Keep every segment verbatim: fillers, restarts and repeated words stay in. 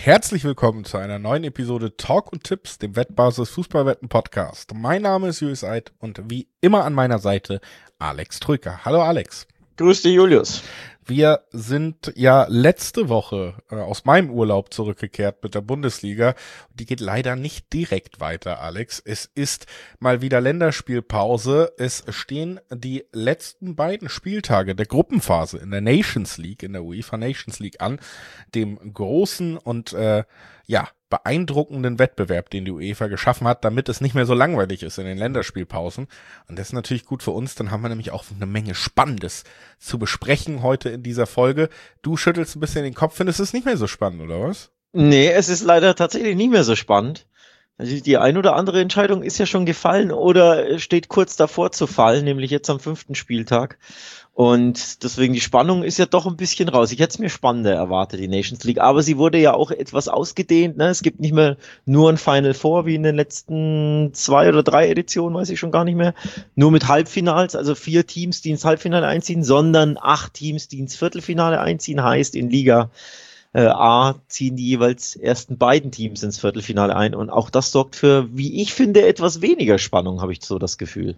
Herzlich willkommen zu einer neuen Episode Talk und Tipps, dem Wettbasis Fußballwetten Podcast. Mein Name ist Julius Eid und wie immer an meiner Seite Alex Trücker. Hallo Alex. Grüß dich, Julius. Wir sind ja letzte Woche äh, aus meinem Urlaub zurückgekehrt mit der Bundesliga. Die geht leider nicht direkt weiter, Alex. Es ist mal wieder Länderspielpause. Es stehen die letzten beiden Spieltage der Gruppenphase in der Nations League, in der UEFA Nations League an, dem großen und äh, ja beeindruckenden Wettbewerb, den die UEFA geschaffen hat, damit es nicht mehr so langweilig ist in den Länderspielpausen. Und das ist natürlich gut für uns, dann haben wir nämlich auch eine Menge Spannendes zu besprechen heute in dieser Folge. Du schüttelst ein bisschen den Kopf, findest es nicht mehr so spannend, oder was? Nee, es ist leider tatsächlich nicht mehr so spannend. Also die ein oder andere Entscheidung ist ja schon gefallen oder steht kurz davor zu fallen, nämlich jetzt am fünften Spieltag. Und deswegen die Spannung ist ja doch ein bisschen raus. Ich hätte es mir spannender erwartet, die Nations League. Aber sie wurde ja auch etwas ausgedehnt. Ne? Es gibt nicht mehr nur ein Final Four wie in den letzten zwei oder drei Editionen, weiß ich schon gar nicht mehr. Nur mit Halbfinals, also vier Teams, die ins Halbfinale einziehen, sondern acht Teams, die ins Viertelfinale einziehen. Heißt, in Liga äh, A ziehen die jeweils ersten beiden Teams ins Viertelfinale ein. Und auch das sorgt für, wie ich finde, etwas weniger Spannung, habe ich so das Gefühl.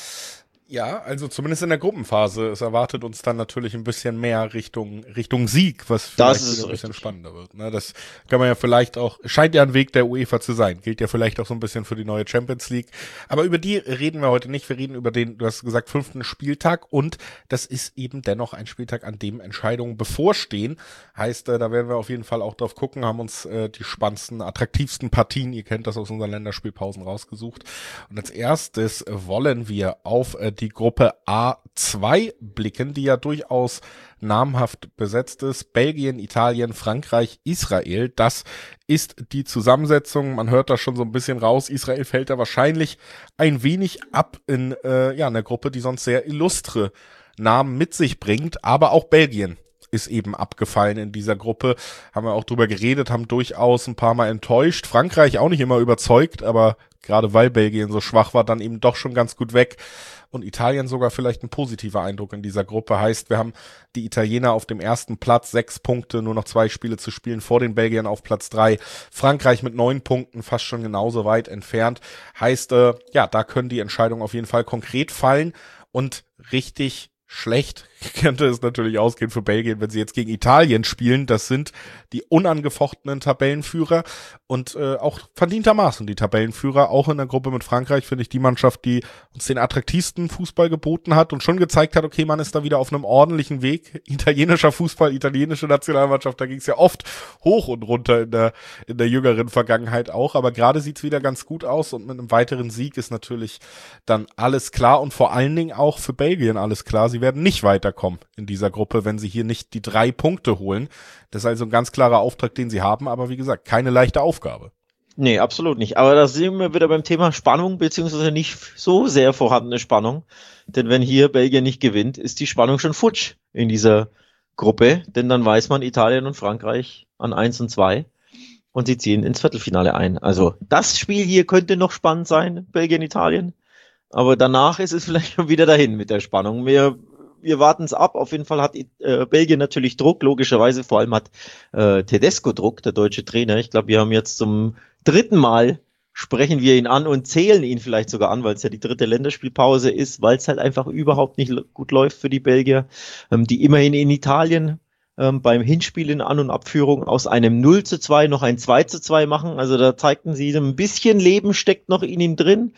Ja, also zumindest in der Gruppenphase. Es erwartet uns dann natürlich ein bisschen mehr Richtung Richtung Sieg, was vielleicht das ist ein bisschen richtig. spannender wird. Ne? Das kann man ja vielleicht auch, scheint ja ein Weg der UEFA zu sein. Gilt ja vielleicht auch so ein bisschen für die neue Champions League. Aber über die reden wir heute nicht. Wir reden über den, du hast gesagt, fünften Spieltag. Und das ist eben dennoch ein Spieltag, an dem Entscheidungen bevorstehen. Heißt, äh, da werden wir auf jeden Fall auch drauf gucken, haben uns äh, die spannendsten, attraktivsten Partien, ihr kennt das aus unseren Länderspielpausen, rausgesucht. Und als erstes wollen wir auf äh, die Gruppe A zwei blicken, die ja durchaus namhaft besetzt ist. Belgien, Italien, Frankreich, Israel. Das ist die Zusammensetzung. Man hört da schon so ein bisschen raus. Israel fällt da wahrscheinlich ein wenig ab in äh, ja, einer Gruppe, die sonst sehr illustre Namen mit sich bringt. Aber auch Belgien ist eben abgefallen in dieser Gruppe. Haben wir auch drüber geredet, haben durchaus ein paar Mal enttäuscht. Frankreich auch nicht immer überzeugt, aber gerade weil Belgien so schwach war, dann eben doch schon ganz gut weg. Und Italien sogar vielleicht ein positiver Eindruck in dieser Gruppe. Heißt, wir haben die Italiener auf dem ersten Platz, sechs Punkte, nur noch zwei Spiele zu spielen, vor den Belgiern auf Platz drei. Frankreich mit neun Punkten, fast schon genauso weit entfernt. Heißt, äh, ja, da können die Entscheidungen auf jeden Fall konkret fallen. Und richtig schlecht könnte es natürlich ausgehen für Belgien, wenn sie jetzt gegen Italien spielen. Das sind die unangefochtenen Tabellenführer und äh, auch verdientermaßen die Tabellenführer. Auch in der Gruppe mit Frankreich finde ich die Mannschaft, die uns den attraktivsten Fußball geboten hat und schon gezeigt hat, okay, man ist da wieder auf einem ordentlichen Weg. Italienischer Fußball, italienische Nationalmannschaft, da ging es ja oft hoch und runter in der in der jüngeren Vergangenheit auch. Aber gerade sieht es wieder ganz gut aus und mit einem weiteren Sieg ist natürlich dann alles klar und vor allen Dingen auch für Belgien alles klar. Sie werden nicht weiterkommen in dieser Gruppe, wenn sie hier nicht die drei Punkte holen. Das ist also ein ganz klarer Auftrag, den sie haben, aber wie gesagt, keine leichte Aufgabe. Nee, absolut nicht. Aber da sind wir wieder beim Thema Spannung, beziehungsweise nicht so sehr vorhandene Spannung. Denn wenn hier Belgien nicht gewinnt, ist die Spannung schon futsch in dieser Gruppe. Denn dann weiß man, Italien und Frankreich an eins und zwei und sie ziehen ins Viertelfinale ein. Also das Spiel hier könnte noch spannend sein, Belgien, Italien. Aber danach ist es vielleicht schon wieder dahin mit der Spannung. Wir Wir warten es ab. Auf jeden Fall hat äh, Belgien natürlich Druck, logischerweise. Vor allem hat äh, Tedesco Druck, der deutsche Trainer. Ich glaube, wir haben jetzt zum dritten Mal sprechen wir ihn an und zählen ihn vielleicht sogar an, weil es ja die dritte Länderspielpause ist, weil es halt einfach überhaupt nicht gut läuft für die Belgier, ähm, die immerhin in Italien ähm, beim Hinspiel in An- und Abführung aus einem null zu zwei noch ein zwei zu zwei machen. Also da zeigten sie, ein bisschen Leben steckt noch in ihm drin,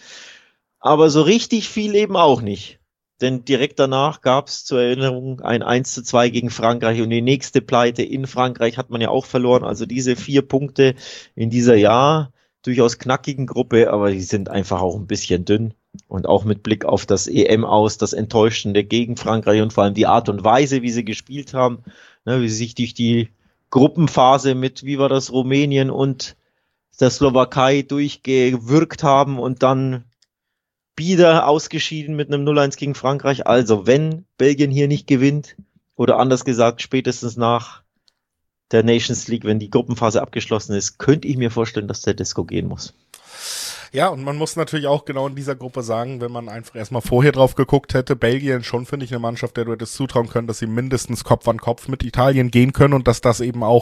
aber so richtig viel Leben auch nicht. Denn direkt danach gab es zur Erinnerung ein eins zu zwei gegen Frankreich und die nächste Pleite in Frankreich hat man ja auch verloren. Also diese vier Punkte in dieser ja durchaus knackigen Gruppe, aber die sind einfach auch ein bisschen dünn. Und auch mit Blick auf das E M aus, das Enttäuschende gegen Frankreich und vor allem die Art und Weise, wie sie gespielt haben, ne, wie sie sich durch die Gruppenphase mit, wie war das, Rumänien und der Slowakei durchgewürgt haben und dann wieder ausgeschieden mit einem null eins gegen Frankreich. Also wenn Belgien hier nicht gewinnt, oder anders gesagt, spätestens nach der Nations League, wenn die Gruppenphase abgeschlossen ist, könnte ich mir vorstellen, dass der Tedesco gehen muss. Ja, und man muss natürlich auch genau in dieser Gruppe sagen, wenn man einfach erstmal vorher drauf geguckt hätte, Belgien schon, finde ich, eine Mannschaft, der du hättest zutrauen können, dass sie mindestens Kopf an Kopf mit Italien gehen können und dass das eben auch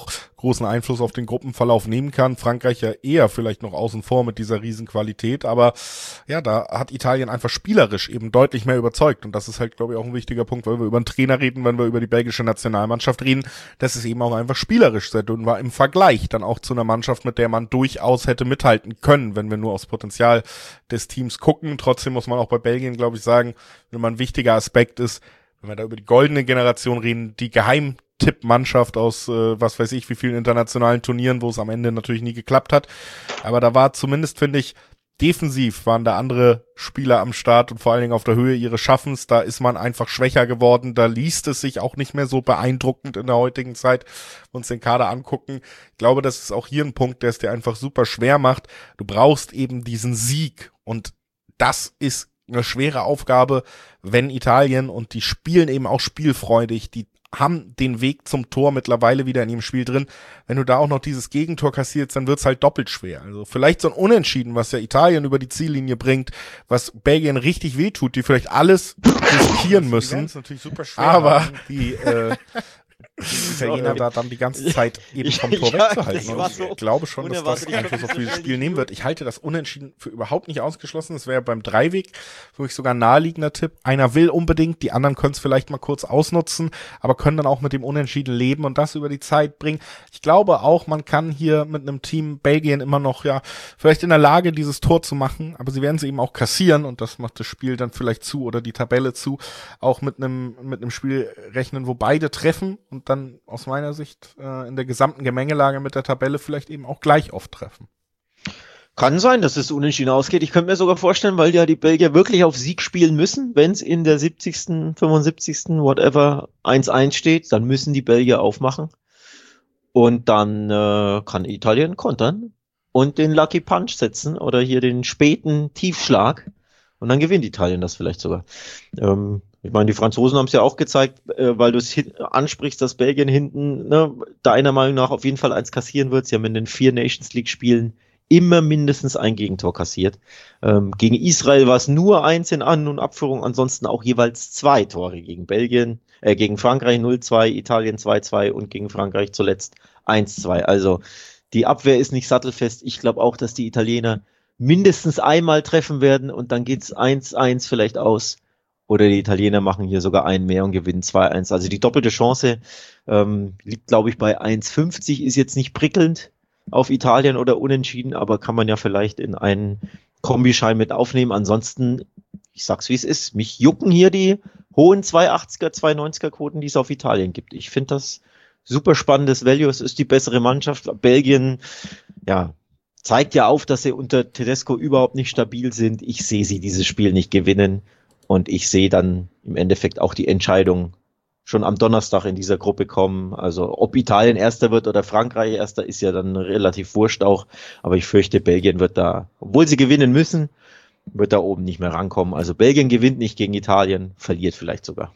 großen Einfluss auf den Gruppenverlauf nehmen kann. Frankreich ja eher vielleicht noch außen vor mit dieser Riesenqualität, aber ja, da hat Italien einfach spielerisch eben deutlich mehr überzeugt und das ist halt, glaube ich, auch ein wichtiger Punkt, weil wir über einen Trainer reden, wenn wir über die belgische Nationalmannschaft reden, dass es eben auch einfach spielerisch sehr dünn war im Vergleich dann auch zu einer Mannschaft, mit der man durchaus hätte mithalten können, wenn wir nur aufs Potenzial des Teams gucken. Trotzdem muss man auch bei Belgien, glaube ich, sagen, wenn man ein wichtiger Aspekt ist, wenn wir da über die goldene Generation reden, die Geheimtippmannschaft aus, äh, was weiß ich, wie vielen internationalen Turnieren, wo es am Ende natürlich nie geklappt hat. Aber da war zumindest, finde ich, defensiv waren da andere Spieler am Start und vor allen Dingen auf der Höhe ihres Schaffens. Da ist man einfach schwächer geworden. Da liest es sich auch nicht mehr so beeindruckend in der heutigen Zeit, wenn wir uns den Kader angucken. Ich glaube, das ist auch hier ein Punkt, der es dir einfach super schwer macht. Du brauchst eben diesen Sieg und das ist eine schwere Aufgabe, wenn Italien, und die spielen eben auch spielfreudig, die haben den Weg zum Tor mittlerweile wieder in ihrem Spiel drin. Wenn du da auch noch dieses Gegentor kassierst, dann wird's halt doppelt schwer. Also vielleicht so ein Unentschieden, was ja Italien über die Ziellinie bringt, was Belgien richtig wehtut, die vielleicht alles riskieren müssen. Natürlich super schwer, aber die äh, die Italiener da dann die ganze Zeit eben vom Tor Ja, wegzuhalten. das war Und ich so glaube schon, dass das unerwartet. Einfluss auf dieses Spiel nehmen wird. Ich halte das Unentschieden für überhaupt nicht ausgeschlossen. Das wäre beim Dreiweg für mich sogar ein naheliegender Tipp. Einer will unbedingt, die anderen können es vielleicht mal kurz ausnutzen, aber können dann auch mit dem Unentschieden leben und das über die Zeit bringen. Ich glaube auch, man kann hier mit einem Team Belgien immer noch, ja, vielleicht in der Lage, dieses Tor zu machen, aber sie werden es eben auch kassieren und das macht das Spiel dann vielleicht zu oder die Tabelle zu, auch mit einem mit einem Spiel rechnen, wo beide treffen und dann aus meiner Sicht äh, in der gesamten Gemengelage mit der Tabelle vielleicht eben auch gleich oft treffen. Kann sein, dass es unentschieden ausgeht. Ich könnte mir sogar vorstellen, weil ja die Belgier wirklich auf Sieg spielen müssen, wenn es in der siebzigsten, fünfundsiebzigsten whatever eins eins steht, dann müssen die Belgier aufmachen und dann äh, kann Italien kontern und den Lucky Punch setzen oder hier den späten Tiefschlag und dann gewinnt Italien das vielleicht sogar. Ähm, Ich meine, die Franzosen haben es ja auch gezeigt, äh, weil du es ansprichst, dass Belgien hinten, ne, deiner Meinung nach auf jeden Fall eins kassieren wird. Sie haben in den vier Nations League Spielen immer mindestens ein Gegentor kassiert. Ähm, gegen Israel war es nur eins in An- und Abführung, ansonsten auch jeweils zwei Tore gegen Belgien, äh, gegen Frankreich null zwei, Italien zwei zwei und gegen Frankreich zuletzt eins zwei. Also die Abwehr ist nicht sattelfest. Ich glaube auch, dass die Italiener mindestens einmal treffen werden und dann geht's eins eins vielleicht aus. Oder die Italiener machen hier sogar einen mehr und gewinnen zwei eins. Also die doppelte Chance ähm, liegt, glaube ich, bei eins fünfzig, ist jetzt nicht prickelnd auf Italien oder unentschieden, aber kann man ja vielleicht in einen Kombischein mit aufnehmen. Ansonsten, ich sag's wie es ist, mich jucken hier die hohen zwei achtziger, zwei neunziger Quoten, die es auf Italien gibt. Ich finde das super spannendes Value. Es ist die bessere Mannschaft. Belgien, ja, zeigt ja auf, dass sie unter Tedesco überhaupt nicht stabil sind. Ich sehe sie dieses Spiel nicht gewinnen. Und ich sehe dann im Endeffekt auch die Entscheidung schon am Donnerstag in dieser Gruppe kommen. Also ob Italien Erster wird oder Frankreich Erster, ist ja dann relativ wurscht auch. Aber ich fürchte, Belgien wird da, obwohl sie gewinnen müssen, wird da oben nicht mehr rankommen. Also Belgien gewinnt nicht gegen Italien, verliert vielleicht sogar.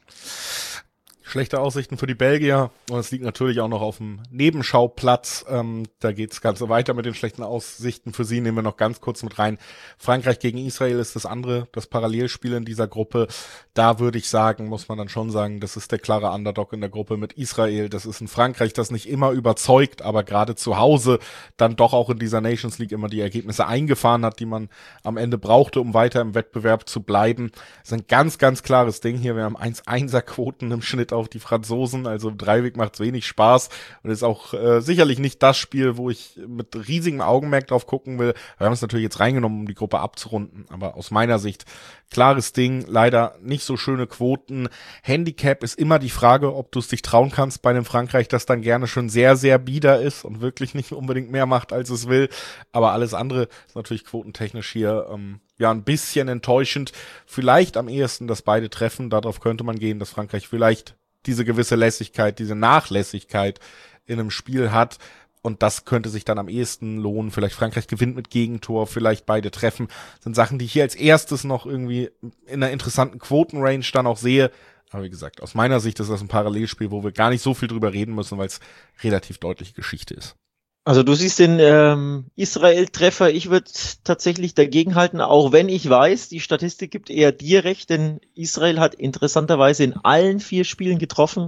Schlechte Aussichten für die Belgier und es liegt natürlich auch noch auf dem Nebenschauplatz. Ähm, da geht's ganz so weiter mit den schlechten Aussichten für sie. Nehmen wir noch ganz kurz mit rein. Frankreich gegen Israel ist das andere, das Parallelspiel in dieser Gruppe. Da würde ich sagen, muss man dann schon sagen, das ist der klare Underdog in der Gruppe mit Israel. Das ist ein Frankreich, das nicht immer überzeugt, aber gerade zu Hause dann doch auch in dieser Nations League immer die Ergebnisse eingefahren hat, die man am Ende brauchte, um weiter im Wettbewerb zu bleiben. Das ist ein ganz, ganz klares Ding hier. Wir haben eins Einser Quoten im Schnitt auf die Franzosen, also im Dreiweg macht es wenig Spaß und ist auch äh, sicherlich nicht das Spiel, wo ich mit riesigem Augenmerk drauf gucken will. Wir haben es natürlich jetzt reingenommen, um die Gruppe abzurunden, aber aus meiner Sicht klares Ding, leider nicht so schöne Quoten. Handicap ist immer die Frage, ob du es dich trauen kannst bei einem Frankreich, das dann gerne schon sehr, sehr bieder ist und wirklich nicht unbedingt mehr macht, als es will, aber alles andere ist natürlich quotentechnisch hier ähm, ja ein bisschen enttäuschend. Vielleicht am ehesten, dass beide treffen, darauf könnte man gehen, dass Frankreich vielleicht diese gewisse Lässigkeit, diese Nachlässigkeit in einem Spiel hat und das könnte sich dann am ehesten lohnen. Vielleicht Frankreich gewinnt mit Gegentor, vielleicht beide treffen. Das sind Sachen, die ich hier als erstes noch irgendwie in einer interessanten Quotenrange dann auch sehe. Aber wie gesagt, aus meiner Sicht ist das ein Parallelspiel, wo wir gar nicht so viel drüber reden müssen, weil es relativ deutliche Geschichte ist. Also du siehst den ähm, Israel-Treffer, ich würde tatsächlich dagegenhalten, auch wenn ich weiß, die Statistik gibt eher dir recht, denn Israel hat interessanterweise in allen vier Spielen getroffen,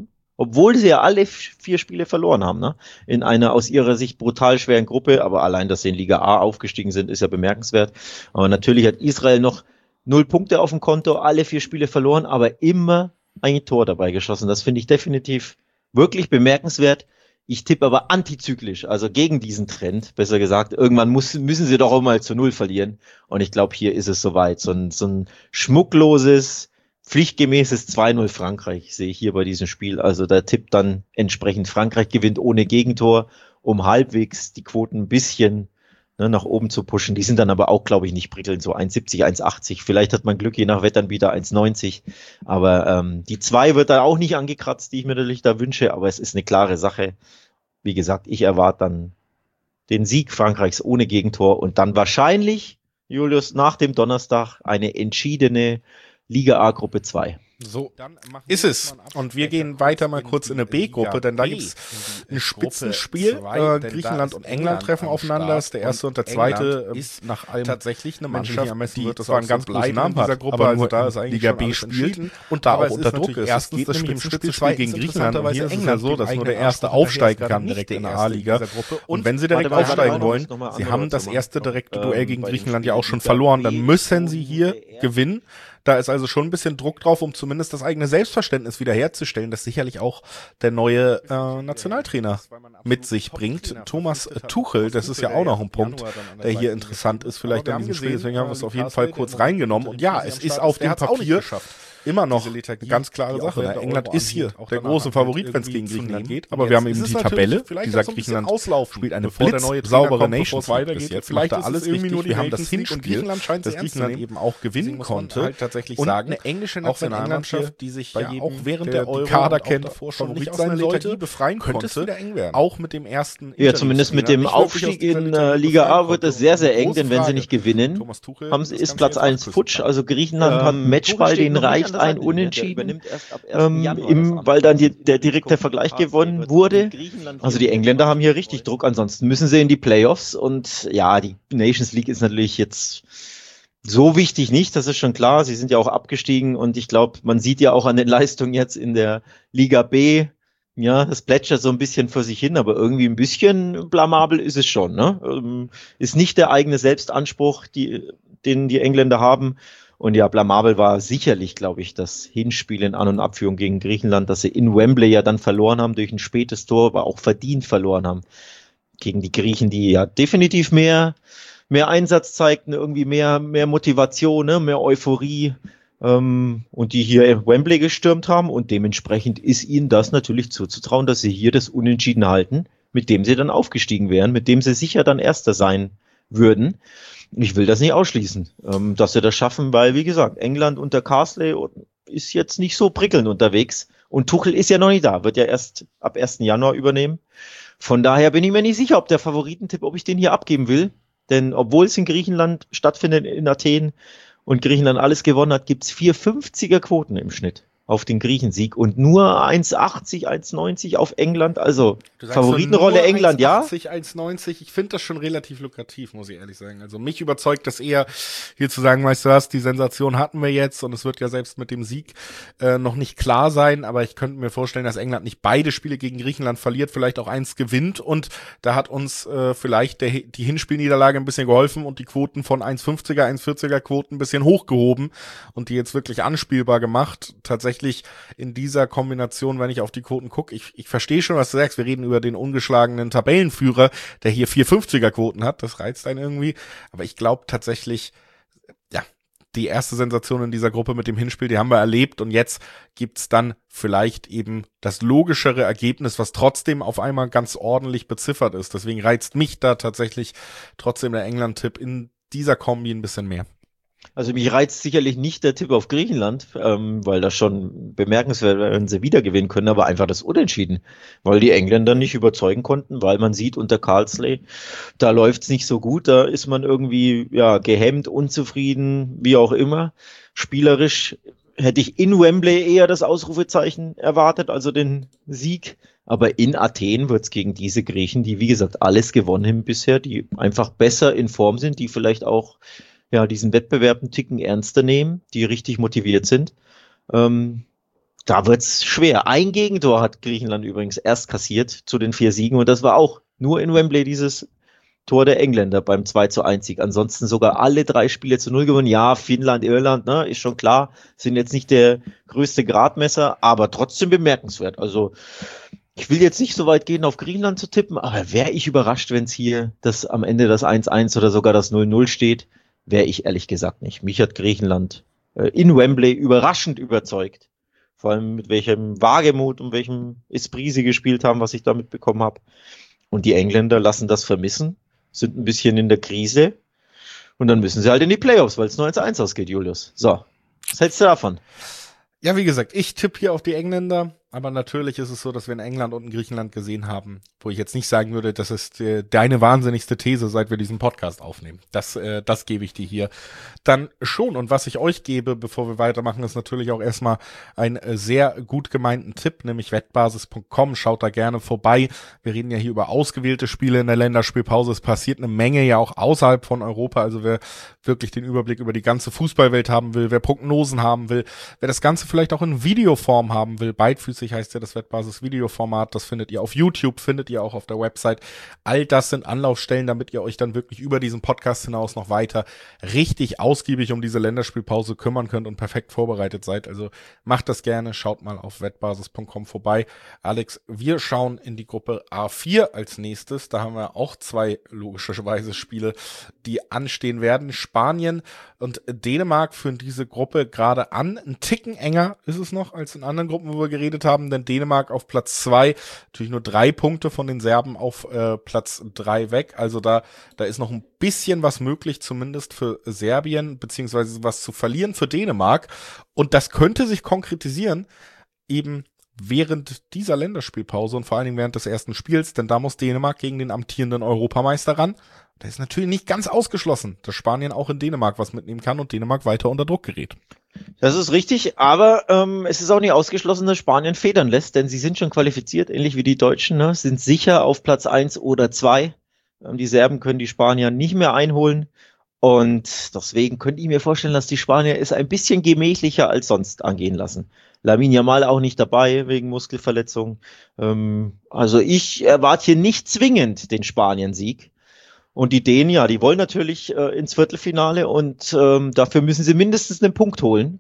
obwohl sie ja alle vier Spiele verloren haben, ne? In einer aus ihrer Sicht brutal schweren Gruppe, aber allein, dass sie in Liga A aufgestiegen sind, ist ja bemerkenswert. Aber natürlich hat Israel noch null Punkte auf dem Konto, alle vier Spiele verloren, aber immer ein Tor dabei geschossen. Das finde ich definitiv wirklich bemerkenswert. Ich tippe aber antizyklisch, also gegen diesen Trend, besser gesagt. Irgendwann muss, müssen sie doch auch mal zu Null verlieren. Und ich glaube, hier ist es soweit. So ein, so ein schmuckloses, pflichtgemäßes zwei null Frankreich sehe ich hier bei diesem Spiel. Also der Tipp dann entsprechend Frankreich gewinnt ohne Gegentor, um halbwegs die Quoten ein bisschen ne, nach oben zu pushen. Die sind dann aber auch, glaube ich, nicht prickelnd, so eins siebzig, eins achtzig. Vielleicht hat man Glück, je nach Wettanbieter eins neunzig. Aber ähm, die zwei wird dann auch nicht angekratzt, die ich mir natürlich da wünsche. Aber es ist eine klare Sache. Wie gesagt, ich erwarte dann den Sieg Frankreichs ohne Gegentor und dann wahrscheinlich, Julius, nach dem Donnerstag eine entschiedene Liga A Gruppe zwei. So ist es. Und wir gehen weiter mal kurz in eine B-Gruppe, denn da gibt's ein Spitzenspiel. Äh, Griechenland und England treffen aufeinander. Das ist der erste und der zweite. Ist nach allem tatsächlich eine Mannschaft, die zwar einen ganz großen Namen hat, aber also da ist eigentlich Liga B spielt und da auch unter Druck ist. Erstens das Spitzenspiel gegen Griechenland und hier ist es ja so, dass nur der Erste aufsteigen kann direkt in der A-Liga. Und wenn sie direkt aufsteigen wollen, sie haben das erste direkte Duell gegen Griechenland ja auch schon verloren, dann müssen sie hier gewinnen. Da ist also schon ein bisschen Druck drauf, um zumindest das eigene Selbstverständnis wiederherzustellen, das sicherlich auch der neue äh, Nationaltrainer mit sich bringt. Thomas Tuchel, das ist ja auch noch ein Punkt, der hier interessant ist, vielleicht an diesem Spiel. Deswegen haben wir es auf jeden Fall kurz reingenommen. Und ja, es ist auf dem Papier immer noch eine ganz klare Sache. Ne? England ist hier der große Favorit, wenn es gegen Griechenland geht. Aber wir haben eben die Tabelle, die sagt, Griechenland spielt eine blitzsaubere Nations League bis jetzt. Vielleicht ist alles richtig. Wir haben das Hinspiel, das Griechenland eben auch gewinnen konnte. Und eine englische Nationalmannschaft, die sich ja auch während der Euro Kader kennt, schon nicht sein sollte, befreien konnte. Auch mit dem ersten. Ja, zumindest mit dem Aufstieg in äh, Liga A wird es sehr, sehr eng, denn wenn sie nicht gewinnen, haben sie, ist Platz eins futsch. Also Griechenland hat Matchball, den reicht ein Unentschieden, ähm, im, weil dann die, der direkte Vergleich gewonnen wurde. Also die Engländer haben hier richtig Druck, ansonsten müssen sie in die Playoffs und ja, die Nations League ist natürlich jetzt so wichtig nicht, das ist schon klar, sie sind ja auch abgestiegen und ich glaube, man sieht ja auch an den Leistungen jetzt in der Liga B, ja, das plätschert so ein bisschen vor sich hin, aber irgendwie ein bisschen blamabel ist es schon, ne? Ähm, ist nicht der eigene Selbstanspruch, die, den die Engländer haben. Und ja, blamabel war sicherlich, glaube ich, das Hinspiel in An- und Abführung gegen Griechenland, dass sie in Wembley ja dann verloren haben durch ein spätes Tor, aber auch verdient verloren haben gegen die Griechen, die ja definitiv mehr, mehr Einsatz zeigten, irgendwie mehr, mehr Motivation, ne, mehr Euphorie, ähm, und die hier Wembley gestürmt haben. Und dementsprechend ist ihnen das natürlich zuzutrauen, dass sie hier das Unentschieden halten, mit dem sie dann aufgestiegen wären, mit dem sie sicher dann Erster sein würden. Ich will das nicht ausschließen, ähm, dass sie das schaffen, weil, wie gesagt, England unter Carsley ist jetzt nicht so prickelnd unterwegs und Tuchel ist ja noch nicht da, wird ja erst ab ersten Januar übernehmen. Von daher bin ich mir nicht sicher, ob der Favoritentipp, ob ich den hier abgeben will, denn obwohl es in Griechenland stattfindet, in Athen und Griechenland alles gewonnen hat, gibt's vier fünfziger Quoten im Schnitt auf den Griechensieg und nur eins achtzig, eins neunzig auf England, also Favoritenrolle so England, ja. eins achtzig, eins neunzig, ich finde das schon relativ lukrativ, muss ich ehrlich sagen. Also mich überzeugt das eher, hier zu sagen, weißt du was, die Sensation hatten wir jetzt und es wird ja selbst mit dem Sieg äh, noch nicht klar sein, aber ich könnte mir vorstellen, dass England nicht beide Spiele gegen Griechenland verliert, vielleicht auch eins gewinnt und da hat uns äh, vielleicht der, die Hinspielniederlage ein bisschen geholfen und die Quoten von eins fünfziger, eins vierziger Quoten ein bisschen hochgehoben und die jetzt wirklich anspielbar gemacht. Tatsächlich in dieser Kombination, wenn ich auf die Quoten gucke, ich, ich verstehe schon, was du sagst, wir reden über den ungeschlagenen Tabellenführer, der hier vier fünfziger Quoten hat, das reizt einen irgendwie, aber ich glaube tatsächlich, ja, die erste Sensation in dieser Gruppe mit dem Hinspiel, die haben wir erlebt und jetzt gibt's dann vielleicht eben das logischere Ergebnis, was trotzdem auf einmal ganz ordentlich beziffert ist, deswegen reizt mich da tatsächlich trotzdem der England-Tipp in dieser Kombi ein bisschen mehr. Also mich reizt sicherlich nicht der Tipp auf Griechenland, ähm, weil das schon bemerkenswert wäre, wenn sie wieder gewinnen können, aber einfach das Unentschieden, weil die Engländer nicht überzeugen konnten, weil man sieht unter Carsley, da läuft's nicht so gut, da ist man irgendwie ja gehemmt, unzufrieden, wie auch immer. Spielerisch hätte ich in Wembley eher das Ausrufezeichen erwartet, also den Sieg. Aber in Athen wird's gegen diese Griechen, die wie gesagt alles gewonnen haben bisher, die einfach besser in Form sind, die vielleicht auch ja diesen Wettbewerb einen Ticken ernster nehmen, die richtig motiviert sind. Ähm, Da wird's schwer. Ein Gegentor hat Griechenland übrigens erst kassiert zu den vier Siegen und das war auch nur in Wembley dieses Tor der Engländer beim zwei zu eins Sieg. Ansonsten sogar alle drei Spiele zu null gewonnen. Ja, Finnland, Irland, ne, ist schon klar, sind jetzt nicht der größte Gradmesser, aber trotzdem bemerkenswert. Also ich will jetzt nicht so weit gehen, auf Griechenland zu tippen, aber wäre ich überrascht, wenn es hier das am Ende das eins eins oder sogar das null null steht, wäre ich ehrlich gesagt nicht. Mich hat Griechenland äh, in Wembley überraschend überzeugt. Vor allem mit welchem Wagemut und welchem Esprit sie gespielt haben, was ich da mitbekommen habe. Und die Engländer lassen das vermissen, sind ein bisschen in der Krise und dann müssen sie halt in die Playoffs, weil es nur eins eins ausgeht, Julius. So, was hältst du davon? Ja, wie gesagt, ich tippe hier auf die Engländer, aber natürlich ist es so, dass wir in England und in Griechenland gesehen haben, wo ich jetzt nicht sagen würde, das ist äh, deine wahnsinnigste These, seit wir diesen Podcast aufnehmen. Das, äh, das gebe ich dir hier dann schon. Und was ich euch gebe, bevor wir weitermachen, ist natürlich auch erstmal ein äh, sehr gut gemeinten Tipp, nämlich wettbasis punkt com. Schaut da gerne vorbei. Wir reden ja hier über ausgewählte Spiele in der Länderspielpause. Es passiert eine Menge ja auch außerhalb von Europa. Also wer wirklich den Überblick über die ganze Fußballwelt haben will, wer Prognosen haben will, wer das Ganze vielleicht auch in Videoform haben will, beidfüßig heißt ja das Wettbasis-Videoformat, das findet ihr auf YouTube, findet ihr auch auf der Website. All das sind Anlaufstellen, damit ihr euch dann wirklich über diesen Podcast hinaus noch weiter richtig ausgiebig um diese Länderspielpause kümmern könnt und perfekt vorbereitet seid. Also macht das gerne, schaut mal auf wettbasis punkt com vorbei. Alex, wir schauen in die Gruppe A vier als nächstes. Da haben wir auch zwei logischerweise Spiele, die anstehen werden. Spanien und Dänemark führen diese Gruppe gerade an. Ein Ticken enger ist es noch als in anderen Gruppen, wo wir geredet haben, denn Dänemark auf Platz zwei, natürlich nur drei Punkte von den Serben auf äh, Platz drei weg. Also da, da ist noch ein bisschen was möglich, zumindest für Serbien, beziehungsweise was zu verlieren für Dänemark. Und das könnte sich konkretisieren, eben während dieser Länderspielpause und vor allen Dingen während des ersten Spiels, denn da muss Dänemark gegen den amtierenden Europameister ran. Da ist natürlich nicht ganz ausgeschlossen, dass Spanien auch in Dänemark was mitnehmen kann und Dänemark weiter unter Druck gerät. Das ist richtig, aber ähm, es ist auch nicht ausgeschlossen, dass Spanien federn lässt, denn sie sind schon qualifiziert, ähnlich wie die Deutschen, ne? Sind sicher auf Platz eins oder zwei. Ähm, die Serben können die Spanier nicht mehr einholen und deswegen könnte ich mir vorstellen, dass die Spanier es ein bisschen gemächlicher als sonst angehen lassen. Lamine Yamal auch nicht dabei wegen Muskelverletzung. Ähm, also ich erwarte hier nicht zwingend den Spanien-Sieg. Und die Dänen, ja, die wollen natürlich äh, ins Viertelfinale und ähm, dafür müssen sie mindestens einen Punkt holen,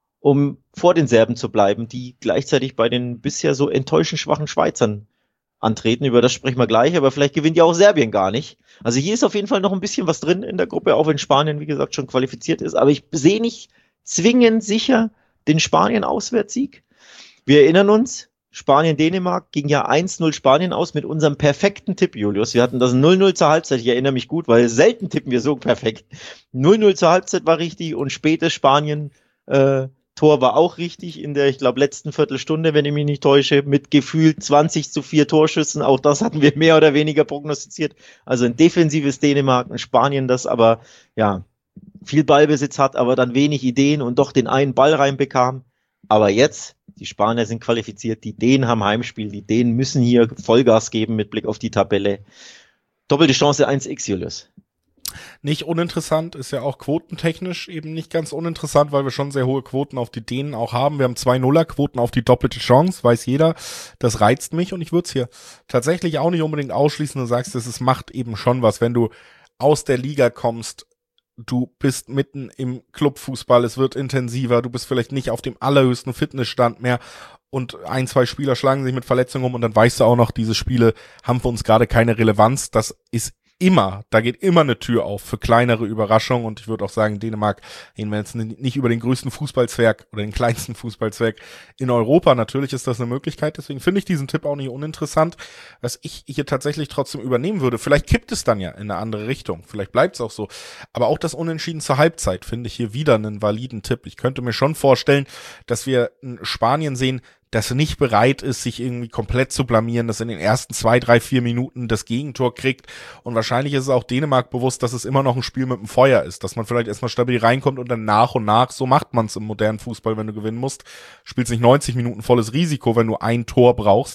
um vor den Serben zu bleiben, die gleichzeitig bei den bisher so enttäuschend schwachen Schweizern antreten. Über das sprechen wir gleich, aber vielleicht gewinnt ja auch Serbien gar nicht. Also hier ist auf jeden Fall noch ein bisschen was drin in der Gruppe, auch wenn Spanien, wie gesagt, schon qualifiziert ist. Aber ich sehe nicht zwingend sicher den Spanien-Auswärtssieg. Wir erinnern uns, Spanien-Dänemark ging ja eins null Spanien aus mit unserem perfekten Tipp, Julius. Wir hatten das null null zur Halbzeit, ich erinnere mich gut, weil selten tippen wir so perfekt. null null zur Halbzeit war richtig und spätes Spanien äh, Tor war auch richtig in der, ich glaube, letzten Viertelstunde, wenn ich mich nicht täusche, mit gefühlt zwanzig zu vier Torschüssen. Auch das hatten wir mehr oder weniger prognostiziert. Also ein defensives Dänemark, ein Spanien, das aber ja viel Ballbesitz hat, aber dann wenig Ideen und doch den einen Ball reinbekam. Aber jetzt, die Spanier sind qualifiziert, die Dänen haben Heimspiel, die Dänen müssen hier Vollgas geben mit Blick auf die Tabelle. Doppelte Chance eins x, Julius. Nicht uninteressant, ist ja auch quotentechnisch eben nicht ganz uninteressant, weil wir schon sehr hohe Quoten auf die Dänen auch haben. Wir haben zwei Nuller-Quoten auf die doppelte Chance, weiß jeder. Das reizt mich und ich würde es hier tatsächlich auch nicht unbedingt ausschließen. Du sagst, es macht eben schon was, wenn du aus der Liga kommst. Du bist mitten im Clubfußball, es wird intensiver, du bist vielleicht nicht auf dem allerhöchsten Fitnessstand mehr und ein, zwei Spieler schlagen sich mit Verletzungen um und dann weißt du auch noch, diese Spiele haben für uns gerade keine Relevanz. Das ist immer, da geht immer eine Tür auf für kleinere Überraschungen und ich würde auch sagen, Dänemark, reden wir jetzt nicht über den größten Fußballzwerg oder den kleinsten Fußballzwerg in Europa, natürlich ist das eine Möglichkeit, deswegen finde ich diesen Tipp auch nicht uninteressant. Was ich hier tatsächlich trotzdem übernehmen würde, vielleicht kippt es dann ja in eine andere Richtung, vielleicht bleibt es auch so, aber auch das Unentschieden zur Halbzeit finde ich hier wieder einen validen Tipp. Ich könnte mir schon vorstellen, dass wir in Spanien sehen, dass er nicht bereit ist, sich irgendwie komplett zu blamieren, dass er in den ersten zwei, drei, vier Minuten das Gegentor kriegt. Und wahrscheinlich ist es auch Dänemark bewusst, dass es immer noch ein Spiel mit dem Feuer ist, dass man vielleicht erstmal stabil reinkommt und dann nach und nach, so macht man es im modernen Fußball, wenn du gewinnen musst, spielst nicht neunzig Minuten volles Risiko, wenn du ein Tor brauchst,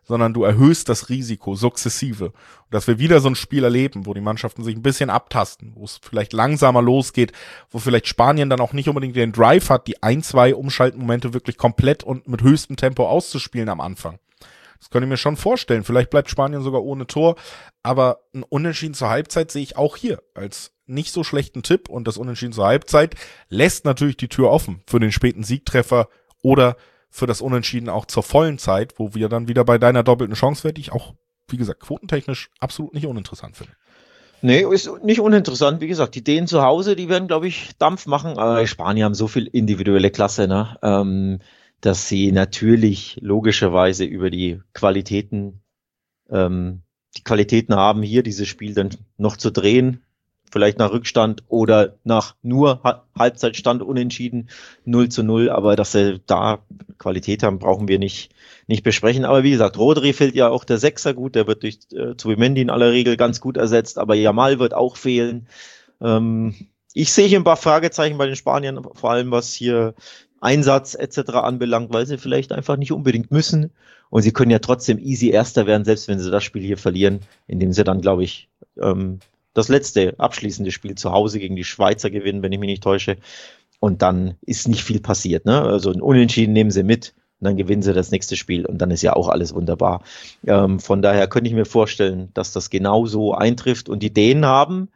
sondern du erhöhst das Risiko sukzessive. Und dass wir wieder so ein Spiel erleben, wo die Mannschaften sich ein bisschen abtasten, wo es vielleicht langsamer losgeht, wo vielleicht Spanien dann auch nicht unbedingt den Drive hat, die ein, zwei Umschaltmomente wirklich komplett und mit höchstem Tempo auszuspielen am Anfang. Das könnte ich mir schon vorstellen. Vielleicht bleibt Spanien sogar ohne Tor, aber ein Unentschieden zur Halbzeit sehe ich auch hier als nicht so schlechten Tipp, und das Unentschieden zur Halbzeit lässt natürlich die Tür offen für den späten Siegtreffer oder für das Unentschieden auch zur vollen Zeit, wo wir dann wieder bei deiner doppelten Chance wären, die ich auch, wie gesagt, quotentechnisch absolut nicht uninteressant finde. Nee, ist nicht uninteressant. Wie gesagt, die Dänen zu Hause, die werden, glaube ich, Dampf machen. Aber die Spanier haben so viel individuelle Klasse, ne? Ähm, dass sie natürlich logischerweise über die Qualitäten, ähm, die Qualitäten haben, hier dieses Spiel dann noch zu drehen, vielleicht nach Rückstand oder nach nur ha- Halbzeitstand unentschieden, null zu null, aber dass sie da Qualität haben, brauchen wir nicht, nicht besprechen. Aber wie gesagt, Rodri fehlt ja auch der Sechser gut, der wird durch äh, Zubimendi in aller Regel ganz gut ersetzt, aber Yamal wird auch fehlen. Ähm, ich sehe hier ein paar Fragezeichen bei den Spaniern, vor allem was hier Einsatz et cetera anbelangt, weil sie vielleicht einfach nicht unbedingt müssen. Und sie können ja trotzdem easy Erster werden, selbst wenn sie das Spiel hier verlieren, indem sie dann, glaube ich, ähm, das letzte abschließende Spiel zu Hause gegen die Schweizer gewinnen, wenn ich mich nicht täusche. Und dann ist nicht viel passiert, ne? Also ein Unentschieden nehmen sie mit und dann gewinnen sie das nächste Spiel und dann ist ja auch alles wunderbar. Ähm, von daher könnte ich mir vorstellen, dass das genau so eintrifft. Und die Dänen haben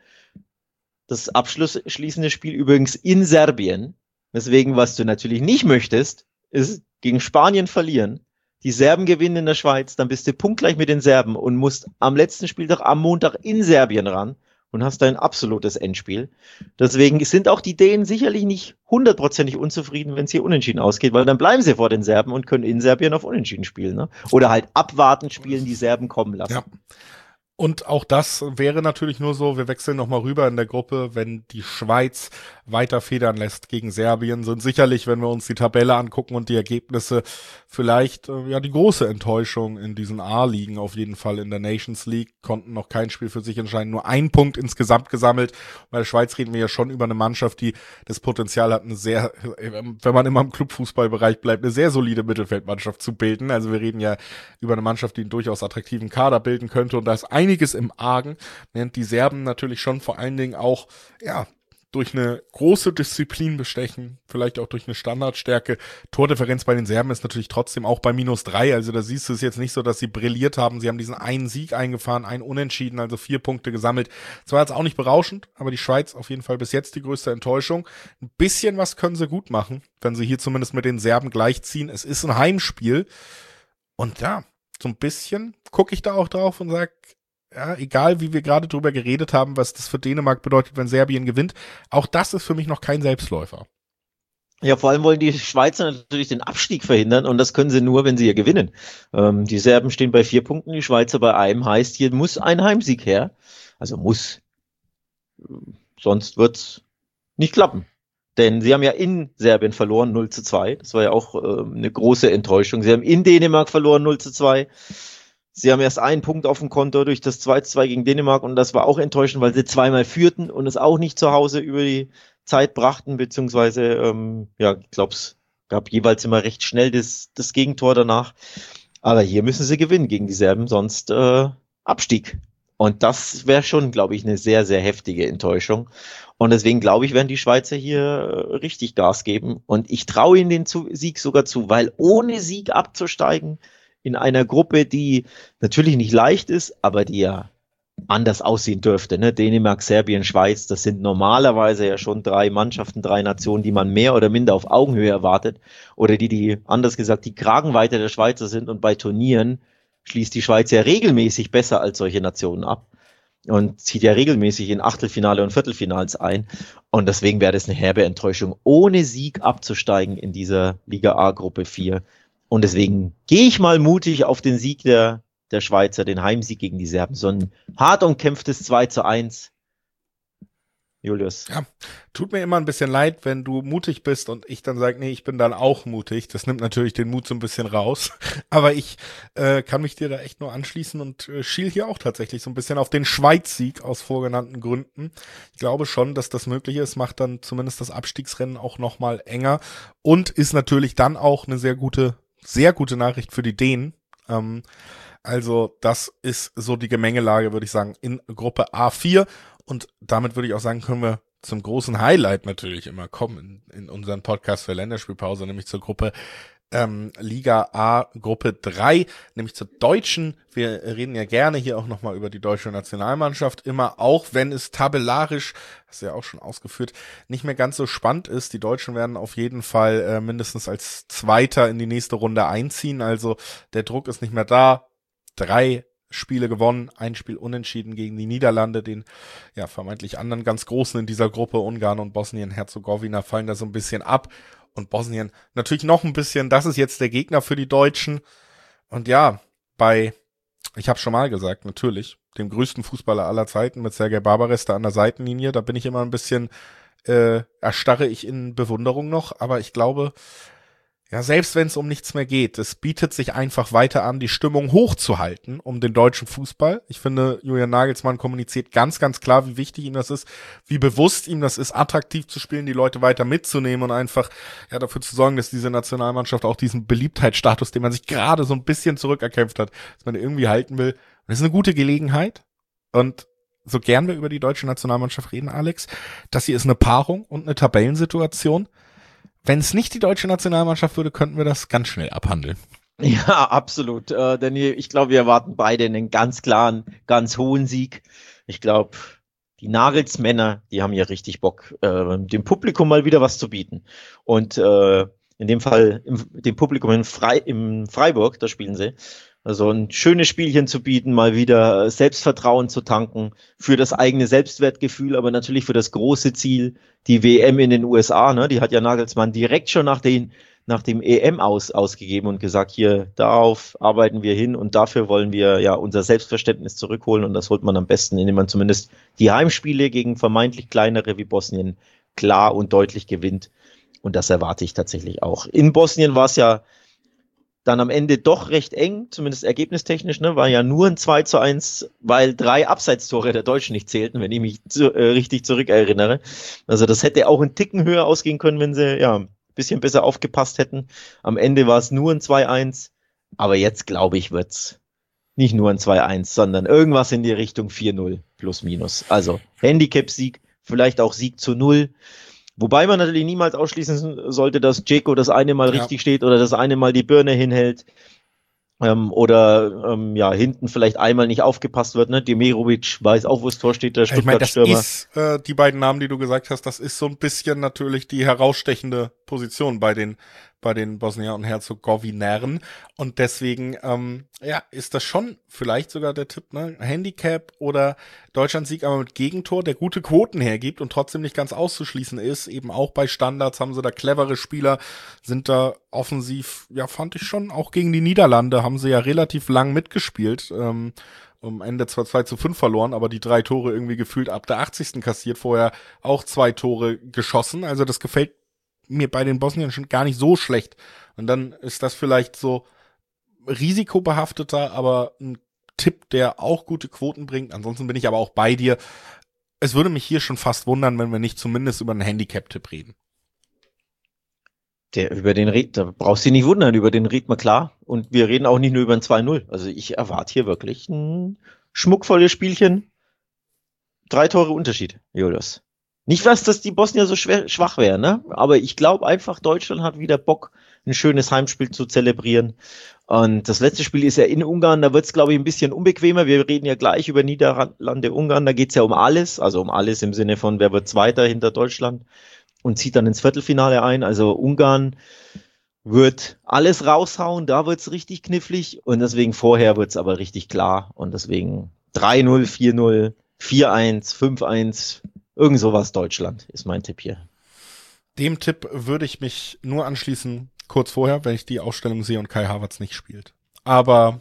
das abschließende Spiel übrigens in Serbien. Deswegen, was du natürlich nicht möchtest, ist gegen Spanien verlieren. Die Serben gewinnen in der Schweiz, dann bist du punktgleich mit den Serben und musst am letzten Spieltag am Montag in Serbien ran und hast ein absolutes Endspiel. Deswegen sind auch die Dänen sicherlich nicht hundertprozentig unzufrieden, wenn es hier unentschieden ausgeht, weil dann bleiben sie vor den Serben und können in Serbien auf Unentschieden spielen, ne? Oder halt abwarten spielen, die Serben kommen lassen. Ja. Und auch das wäre natürlich nur so, wir wechseln nochmal rüber in der Gruppe, wenn die Schweiz weiter federn lässt gegen Serbien, sind sicherlich, wenn wir uns die Tabelle angucken und die Ergebnisse, vielleicht äh, ja die große Enttäuschung in diesen A-Ligen auf jeden Fall in der Nations League, konnten noch kein Spiel für sich entscheiden, nur ein Punkt insgesamt gesammelt. Bei der Schweiz reden wir ja schon über eine Mannschaft, die das Potenzial hat, eine sehr, wenn man immer im Clubfußballbereich bleibt, eine sehr solide Mittelfeldmannschaft zu bilden. Also wir reden ja über eine Mannschaft, die einen durchaus attraktiven Kader bilden könnte, und da ist einiges im Argen, während die Serben natürlich schon vor allen Dingen auch, ja, durch eine große Disziplin bestechen, vielleicht auch durch eine Standardstärke. Tordifferenz bei den Serben ist natürlich trotzdem auch bei minus drei, also da siehst du es jetzt nicht so, dass sie brilliert haben. Sie haben diesen einen Sieg eingefahren, einen Unentschieden, also vier Punkte gesammelt. Das war jetzt auch nicht berauschend, aber die Schweiz auf jeden Fall bis jetzt die größte Enttäuschung. Ein bisschen was können sie gut machen, wenn sie hier zumindest mit den Serben gleichziehen. Es ist ein Heimspiel und ja, so ein bisschen gucke ich da auch drauf und sag, ja, egal wie wir gerade drüber geredet haben, was das für Dänemark bedeutet, wenn Serbien gewinnt, auch das ist für mich noch kein Selbstläufer. Ja, vor allem wollen die Schweizer natürlich den Abstieg verhindern und das können sie nur, wenn sie hier gewinnen. Ähm, die Serben stehen bei vier Punkten, die Schweizer bei einem, heißt, hier muss ein Heimsieg her. Also muss. Sonst wird's nicht klappen. Denn sie haben ja in Serbien verloren, null zu zwei. Das war ja auch äh, eine große Enttäuschung. Sie haben in Dänemark verloren, null zu zwei. Sie haben erst einen Punkt auf dem Konto durch das zwei zu zwei gegen Dänemark und das war auch enttäuschend, weil sie zweimal führten und es auch nicht zu Hause über die Zeit brachten, beziehungsweise, ähm, ja, ich glaube, es gab jeweils immer recht schnell das, das Gegentor danach. Aber hier müssen sie gewinnen gegen die Serben, sonst äh, Abstieg. Und das wäre schon, glaube ich, eine sehr, sehr heftige Enttäuschung. Und deswegen, glaube ich, werden die Schweizer hier äh, richtig Gas geben. Und ich traue ihnen den zu- Sieg sogar zu, weil ohne Sieg abzusteigen in einer Gruppe, die natürlich nicht leicht ist, aber die ja anders aussehen dürfte, ne? Dänemark, Serbien, Schweiz, das sind normalerweise ja schon drei Mannschaften, drei Nationen, die man mehr oder minder auf Augenhöhe erwartet oder die, die, anders gesagt, die Kragenweite der Schweizer sind und bei Turnieren schließt die Schweiz ja regelmäßig besser als solche Nationen ab und zieht ja regelmäßig in Achtelfinale und Viertelfinals ein und deswegen wäre das eine herbe Enttäuschung, ohne Sieg abzusteigen in dieser Liga A Gruppe vier. Und deswegen gehe ich mal mutig auf den Sieg der, der Schweizer, den Heimsieg gegen die Serben. So ein hart umkämpftes zwei zu eins. Julius. Ja, tut mir immer ein bisschen leid, wenn du mutig bist und ich dann sage, nee, ich bin dann auch mutig. Das nimmt natürlich den Mut so ein bisschen raus. Aber ich äh, kann mich dir da echt nur anschließen und äh, schiel hier auch tatsächlich so ein bisschen auf den Schweiz-Sieg aus vorgenannten Gründen. Ich glaube schon, dass das möglich ist, macht dann zumindest das Abstiegsrennen auch nochmal enger und ist natürlich dann auch eine sehr gute, sehr gute Nachricht für die Dänen. Ähm, also das ist so die Gemengelage, würde ich sagen, in Gruppe A vier. Und damit würde ich auch sagen, können wir zum großen Highlight natürlich immer kommen in, in unseren Podcast für Länderspielpause, nämlich zur Gruppe ähm, Liga A, Gruppe drei, nämlich zur deutschen. Wir reden ja gerne hier auch nochmal über die deutsche Nationalmannschaft, immer auch, wenn es tabellarisch, hast du ja auch schon ausgeführt, nicht mehr ganz so spannend ist. Die Deutschen werden auf jeden Fall äh, mindestens als Zweiter in die nächste Runde einziehen, also der Druck ist nicht mehr da. Drei Spiele gewonnen, ein Spiel unentschieden gegen die Niederlande, den ja vermeintlich anderen ganz Großen in dieser Gruppe, Ungarn und Bosnien-Herzegowina, fallen da so ein bisschen ab. Und Bosnien natürlich noch ein bisschen, das ist jetzt der Gegner für die Deutschen. Und ja, bei, ich habe schon mal gesagt, natürlich, dem größten Fußballer aller Zeiten mit Sergej Barbares da an der Seitenlinie, da bin ich immer ein bisschen, äh, erstarre ich in Bewunderung noch, aber ich glaube, ja, selbst wenn es um nichts mehr geht, es bietet sich einfach weiter an, die Stimmung hochzuhalten um den deutschen Fußball. Ich finde, Julian Nagelsmann kommuniziert ganz, ganz klar, wie wichtig ihm das ist, wie bewusst ihm das ist, attraktiv zu spielen, die Leute weiter mitzunehmen und einfach ja dafür zu sorgen, dass diese Nationalmannschaft auch diesen Beliebtheitsstatus, den man sich gerade so ein bisschen zurückerkämpft hat, dass man irgendwie halten will. Und das ist eine gute Gelegenheit. Und so gern wir über die deutsche Nationalmannschaft reden, Alex, das hier ist eine Paarung und eine Tabellensituation. Wenn es nicht die deutsche Nationalmannschaft würde, könnten wir das ganz schnell abhandeln. Ja, absolut. Äh, denn ich glaube, wir erwarten beide einen ganz klaren, ganz hohen Sieg. Ich glaube, die Nagelsmänner, die haben ja richtig Bock, äh, dem Publikum mal wieder was zu bieten. Und äh, in dem Fall im, dem Publikum in Frei, im Freiburg, da spielen sie, also ein schönes Spielchen zu bieten, mal wieder Selbstvertrauen zu tanken, für das eigene Selbstwertgefühl, aber natürlich für das große Ziel, die W M in den U S A, ne, die hat ja Nagelsmann direkt schon nach den, nach dem E M aus, ausgegeben und gesagt, hier, darauf arbeiten wir hin und dafür wollen wir ja unser Selbstverständnis zurückholen und das holt man am besten, indem man zumindest die Heimspiele gegen vermeintlich kleinere wie Bosnien klar und deutlich gewinnt und das erwarte ich tatsächlich auch. In Bosnien war es ja dann am Ende doch recht eng, zumindest ergebnistechnisch, ne, war ja nur ein zwei zu eins, weil drei Abseitstore der Deutschen nicht zählten, wenn ich mich zu, äh, richtig zurückerinnere. Also das hätte auch einen Ticken höher ausgehen können, wenn sie ja ein bisschen besser aufgepasst hätten. Am Ende war es nur ein zwei eins, aber jetzt glaube ich wird's nicht nur ein zwei eins, sondern irgendwas in die Richtung vier null plus minus. Also Handicap-Sieg, vielleicht auch Sieg zu null. Wobei man natürlich niemals ausschließen sollte, dass Dzeko das eine Mal ja. richtig steht oder das eine Mal die Birne hinhält ähm, oder ähm, ja hinten vielleicht einmal nicht aufgepasst wird. Ne? Demirovic weiß auch, wo das Tor steht, der Stuttgart-Stürmer. Ich meine, das ist, äh, die beiden Namen, die du gesagt hast, das ist so ein bisschen natürlich die herausstechende Position bei den bei den Bosnier und Herzegowinern und deswegen ähm, ja ist das schon vielleicht sogar der Tipp, ne, Handicap oder Deutschlandsieg, aber mit Gegentor, der gute Quoten hergibt und trotzdem nicht ganz auszuschließen ist, eben auch bei Standards haben sie da clevere Spieler, sind da offensiv, ja fand ich schon, auch gegen die Niederlande haben sie ja relativ lang mitgespielt, ähm, am Ende zwar zwei zu fünf verloren, aber die drei Tore irgendwie gefühlt ab der achtzigsten kassiert, vorher auch zwei Tore geschossen, also das gefällt mir bei den Bosniern schon gar nicht so schlecht. Und dann ist das vielleicht so risikobehafteter, aber ein Tipp, der auch gute Quoten bringt. Ansonsten bin ich aber auch bei dir. Es würde mich hier schon fast wundern, wenn wir nicht zumindest über einen Handicap-Tipp reden. Der, über den red, da brauchst du dich nicht wundern, über den reden wir klar. Und wir reden auch nicht nur über ein zwei null. Also ich erwarte hier wirklich ein schmuckvolles Spielchen. Drei Tore Unterschied, Julius. Nicht was, dass die Bosnier so schwer, schwach wären, ne? Aber ich glaube einfach, Deutschland hat wieder Bock, ein schönes Heimspiel zu zelebrieren. Und das letzte Spiel ist ja in Ungarn, da wird es, glaube ich, ein bisschen unbequemer. Wir reden ja gleich über Niederlande, Ungarn, da geht's ja um alles, also um alles im Sinne von, wer wird Zweiter hinter Deutschland und zieht dann ins Viertelfinale ein. Also Ungarn wird alles raushauen, da wird's richtig knifflig und deswegen vorher wird's aber richtig klar und deswegen drei null, vier null, vier eins, fünf eins, irgend sowas Deutschland ist mein Tipp hier. Dem Tipp würde ich mich nur anschließen, kurz vorher, wenn ich die Ausstellung sehe und Kai Havertz nicht spielt. Aber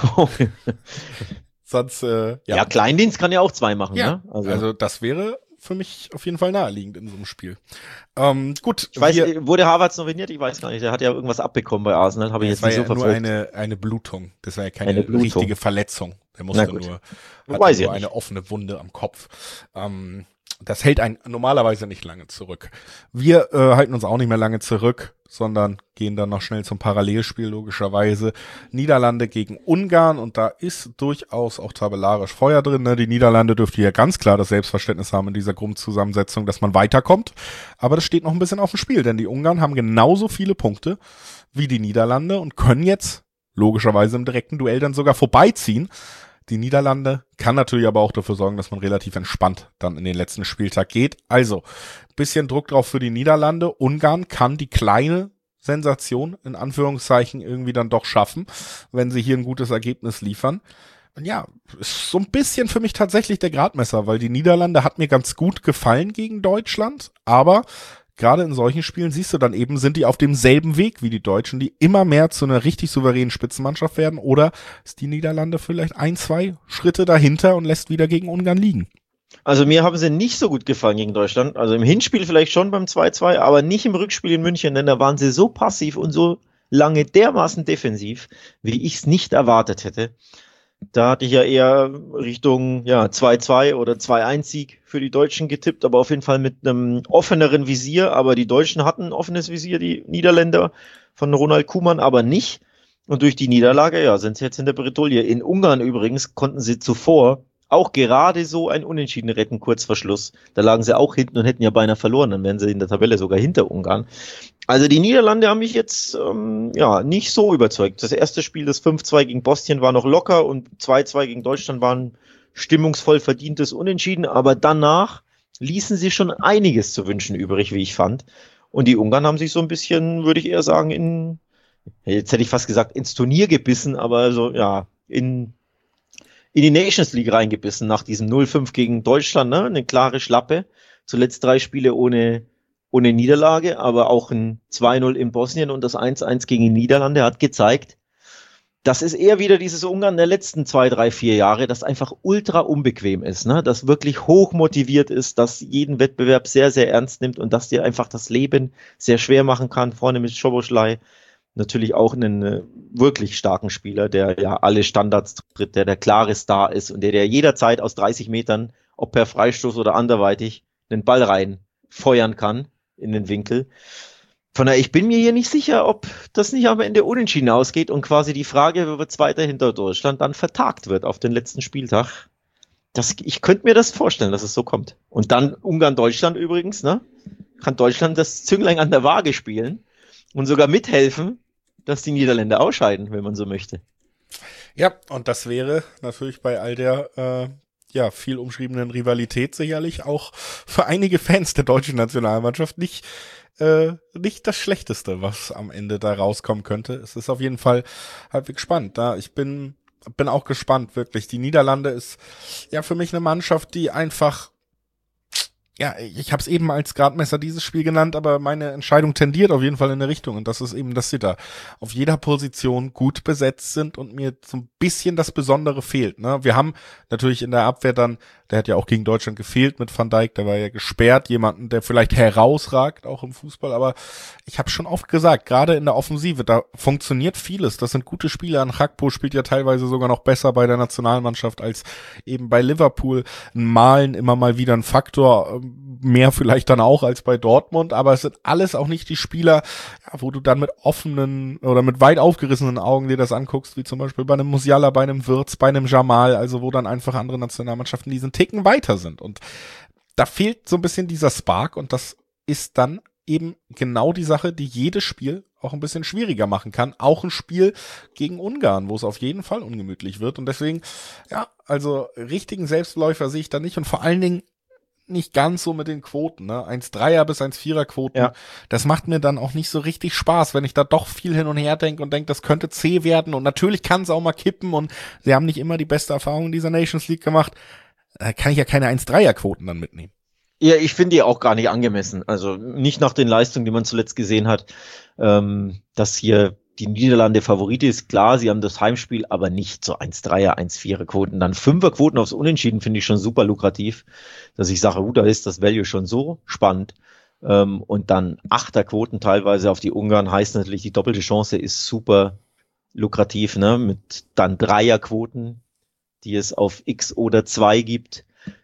sonst, äh, ja. Ja, Kleindienst kann ja auch zwei machen, ja, ne? Also, also das wäre für mich auf jeden Fall naheliegend in so einem Spiel. Ähm, gut. Ich weiß, wir, wurde Havertz nominiert? Ich weiß gar nicht. Der hat ja irgendwas abbekommen bei Arsenal, habe ich jetzt nicht so verfolgt. Das war ja nur eine, eine Blutung. Das war ja keine richtige Verletzung. Der musste nur, hatte nur eine offene Wunde am Kopf. Ähm, Das hält einen normalerweise nicht lange zurück. Wir äh, halten uns auch nicht mehr lange zurück, sondern gehen dann noch schnell zum Parallelspiel, logischerweise. Niederlande gegen Ungarn, und da ist durchaus auch tabellarisch Feuer drin. Ne? Die Niederlande dürfte ja ganz klar das Selbstverständnis haben in dieser Grundzusammensetzung, dass man weiterkommt. Aber das steht noch ein bisschen auf dem Spiel, denn die Ungarn haben genauso viele Punkte wie die Niederlande und können jetzt logischerweise im direkten Duell dann sogar vorbeiziehen. Die Niederlande kann natürlich aber auch dafür sorgen, dass man relativ entspannt dann in den letzten Spieltag geht. Also, bisschen Druck drauf für die Niederlande. Ungarn kann die kleine Sensation, in Anführungszeichen, irgendwie dann doch schaffen, wenn sie hier ein gutes Ergebnis liefern. Und ja, ist so ein bisschen für mich tatsächlich der Gradmesser, weil die Niederlande hat mir ganz gut gefallen gegen Deutschland, aber gerade in solchen Spielen siehst du dann eben, sind die auf demselben Weg wie die Deutschen, die immer mehr zu einer richtig souveränen Spitzenmannschaft werden, oder ist die Niederlande vielleicht ein, zwei Schritte dahinter und lässt wieder gegen Ungarn liegen? Also mir haben sie nicht so gut gefallen gegen Deutschland. Also im Hinspiel vielleicht schon beim zwei zwei, aber nicht im Rückspiel in München, denn da waren sie so passiv und so lange dermaßen defensiv, wie ich es nicht erwartet hätte. Da hatte ich ja eher Richtung ja, zwei zwei oder zwei eins Sieg für die Deutschen getippt, aber auf jeden Fall mit einem offeneren Visier. Aber die Deutschen hatten ein offenes Visier, die Niederländer von Ronald Koeman aber nicht. Und durch die Niederlage, ja, sind sie jetzt in der Bredouille. In Ungarn übrigens konnten sie zuvor auch gerade so ein Unentschieden retten, kurz vor Schluss. Da lagen sie auch hinten und hätten ja beinahe verloren, dann wären sie in der Tabelle sogar hinter Ungarn. Also die Niederlande haben mich jetzt ähm, ja nicht so überzeugt. Das erste Spiel, das fünf zwei gegen Bosnien, war noch locker und zwei zwei gegen Deutschland war ein stimmungsvoll verdientes Unentschieden, aber danach ließen sie schon einiges zu wünschen übrig, wie ich fand. Und die Ungarn haben sich so ein bisschen, würde ich eher sagen, in, jetzt hätte ich fast gesagt, ins Turnier gebissen, aber so, ja, in in die Nations League reingebissen nach diesem null fünf gegen Deutschland, ne? Eine klare Schlappe. Zuletzt drei Spiele ohne, ohne Niederlage, aber auch ein zwei null in Bosnien und das eins eins gegen die Niederlande hat gezeigt, das ist eher wieder dieses Ungarn der letzten zwei, drei, vier Jahre, das einfach ultra unbequem ist, ne? Das wirklich hoch motiviert ist, das jeden Wettbewerb sehr, sehr ernst nimmt und das dir einfach das Leben sehr schwer machen kann, vorne mit Szoboszlai. Natürlich auch einen äh, wirklich starken Spieler, der ja alle Standards tritt, der der klare Star ist und der, der jederzeit aus dreißig Metern, ob per Freistoß oder anderweitig, den Ball rein feuern kann in den Winkel. Von daher, ich bin mir hier nicht sicher, ob das nicht am Ende unentschieden ausgeht und quasi die Frage, wer wird Zweiter hinter Deutschland, dann vertagt wird auf den letzten Spieltag. Das, ich könnte mir das vorstellen, dass es so kommt. Und dann Ungarn-Deutschland übrigens, ne? Kann Deutschland das Zünglein an der Waage spielen und sogar mithelfen, dass die Niederländer ausscheiden, wenn man so möchte. Ja, und das wäre natürlich bei all der äh, ja viel umschriebenen Rivalität sicherlich auch für einige Fans der deutschen Nationalmannschaft nicht äh, nicht das Schlechteste, was am Ende da rauskommen könnte. Es ist auf jeden Fall halbwegs spannend. Da ich bin bin auch gespannt, wirklich. Die Niederlande ist ja für mich eine Mannschaft, die einfach, ja, ich habe es eben als Gradmesser dieses Spiel genannt, aber meine Entscheidung tendiert auf jeden Fall in eine Richtung und das ist eben, dass sie da auf jeder Position gut besetzt sind und mir so ein bisschen das Besondere fehlt. Ne? Wir haben natürlich in der Abwehr dann, der hat ja auch gegen Deutschland gefehlt mit Van Dijk, der war ja gesperrt, jemanden, der vielleicht herausragt, auch im Fußball, aber ich habe schon oft gesagt, gerade in der Offensive, da funktioniert vieles, das sind gute Spieler, Gakpo spielt ja teilweise sogar noch besser bei der Nationalmannschaft als eben bei Liverpool, Malen immer mal wieder ein Faktor, mehr vielleicht dann auch als bei Dortmund, aber es sind alles auch nicht die Spieler, ja, wo du dann mit offenen oder mit weit aufgerissenen Augen dir das anguckst, wie zum Beispiel bei einem Musiala, bei einem Wirtz, bei einem Jamal, also wo dann einfach andere Nationalmannschaften diesen Ticken weiter sind und da fehlt so ein bisschen dieser Spark und das ist dann eben genau die Sache, die jedes Spiel auch ein bisschen schwieriger machen kann. Auch ein Spiel gegen Ungarn, wo es auf jeden Fall ungemütlich wird und deswegen, ja, also richtigen Selbstläufer sehe ich da nicht und vor allen Dingen nicht ganz so mit den Quoten, ne? eins Komma dreier bis eins Komma vierer Quoten. Ja. Das macht mir dann auch nicht so richtig Spaß, wenn ich da doch viel hin und her denke und denke, das könnte zäh werden und natürlich kann es auch mal kippen und sie haben nicht immer die beste Erfahrung in dieser Nations League gemacht. Da kann ich ja keine eins Komma dreier Quoten dann mitnehmen. Ja, ich finde die auch gar nicht angemessen. Also nicht nach den Leistungen, die man zuletzt gesehen hat, ähm, dass hier die Niederlande Favorit ist. Klar, sie haben das Heimspiel, aber nicht so eins Komma dreier, eins Komma vierer Quoten. Dann fünfer Quoten aufs Unentschieden finde ich schon super lukrativ, dass ich sage, uh, da ist das Value schon so spannend. Ähm, und dann achter Quoten teilweise auf die Ungarn heißt natürlich, die doppelte Chance ist super lukrativ, ne? Mit dann Dreierquoten, die es auf X oder zwei gibt.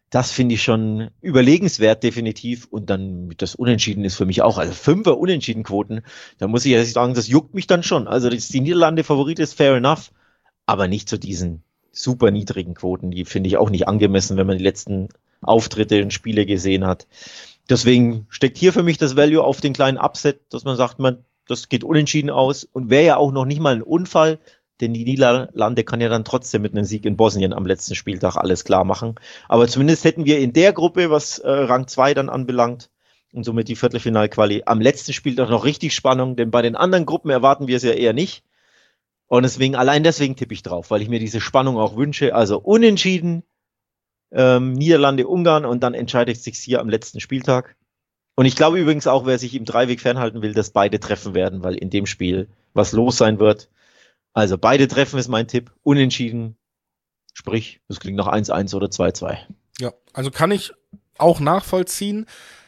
Das finde ich schon überlegenswert, definitiv. Und dann das Unentschieden ist für mich auch, also Fünfer Unentschieden-Quoten, da muss ich ehrlich sagen, das juckt mich dann schon. Also dass die Niederlande Favorit ist, fair enough, aber nicht zu diesen super niedrigen Quoten. Die finde ich auch nicht angemessen, wenn man die letzten Auftritte und Spiele gesehen hat. Deswegen steckt hier für mich das Value auf den kleinen Upset, dass man sagt, man, das geht unentschieden aus und wäre ja auch noch nicht mal ein Unfall, denn die Niederlande kann ja dann trotzdem mit einem Sieg in Bosnien am letzten Spieltag alles klar machen. Aber zumindest hätten wir in der Gruppe, was äh, Rang zwei dann anbelangt und somit die Viertelfinalquali, am letzten Spieltag noch richtig Spannung, denn bei den anderen Gruppen erwarten wir es ja eher nicht. Und deswegen, allein deswegen tippe ich drauf, weil ich mir diese Spannung auch wünsche. Also unentschieden, ähm, Niederlande, Ungarn und dann entscheidet sich hier am letzten Spieltag. Und ich glaube übrigens auch, wer sich im Dreiweg fernhalten will, dass beide treffen werden, weil in dem Spiel was los sein wird. Also beide treffen ist mein Tipp. Unentschieden. Sprich, es klingt nach eins eins oder zwei zwei. Ja, also kann ich auch nachvollziehen.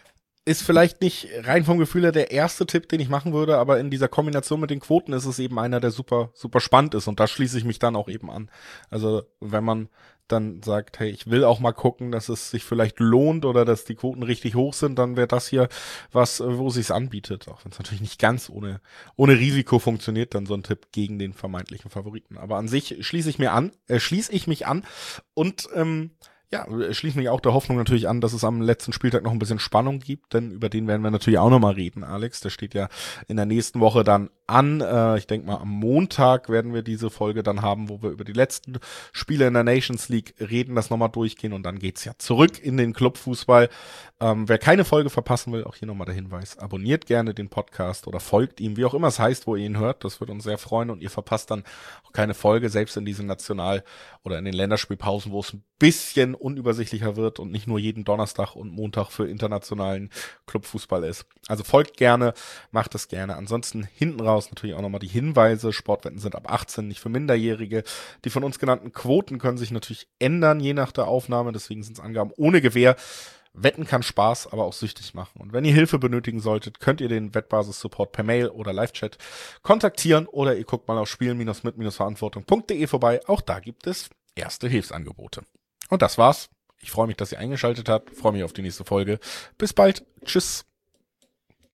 Ist vielleicht nicht rein vom Gefühl her der erste Tipp, den ich machen würde, aber in dieser Kombination mit den Quoten ist es eben einer, der super, super spannend ist und da schließe ich mich dann auch eben an. Also wenn man dann sagt, hey, ich will auch mal gucken, dass es sich vielleicht lohnt oder dass die Quoten richtig hoch sind, dann wäre das hier was, wo es sich anbietet, auch wenn es natürlich nicht ganz ohne ohne Risiko funktioniert, dann so ein Tipp gegen den vermeintlichen Favoriten. Aber an sich schließe ich mir an, äh, schließe ich mich an und ähm, ja, schließt mich auch der Hoffnung natürlich an, dass es am letzten Spieltag noch ein bisschen Spannung gibt, denn über den werden wir natürlich auch nochmal reden, Alex. Der steht ja in der nächsten Woche dann an. Äh, ich denke mal, am Montag werden wir diese Folge dann haben, wo wir über die letzten Spiele in der Nations League reden, das nochmal durchgehen und dann geht's ja zurück in den Clubfußball. Ähm, wer keine Folge verpassen will, auch hier nochmal der Hinweis, abonniert gerne den Podcast oder folgt ihm, wie auch immer es heißt, wo ihr ihn hört. Das würde uns sehr freuen und ihr verpasst dann auch keine Folge, selbst in diesen National- oder in den Länderspielpausen, wo es ein bisschen unübersichtlicher wird und nicht nur jeden Donnerstag und Montag für internationalen Clubfußball ist. Also folgt gerne, macht es gerne. Ansonsten hinten raus natürlich auch nochmal die Hinweise. Sportwetten sind ab achtzehn, nicht für Minderjährige. Die von uns genannten Quoten können sich natürlich ändern, je nach der Aufnahme. Deswegen sind es Angaben ohne Gewähr. Wetten kann Spaß, aber auch süchtig machen. Und wenn ihr Hilfe benötigen solltet, könnt ihr den Wettbasis-Support per Mail oder Live-Chat kontaktieren oder ihr guckt mal auf spielen-mit-verantwortung punkt de vorbei. Auch da gibt es erste Hilfsangebote. Und das war's. Ich freue mich, dass ihr eingeschaltet habt. Freue mich auf die nächste Folge. Bis bald. Tschüss.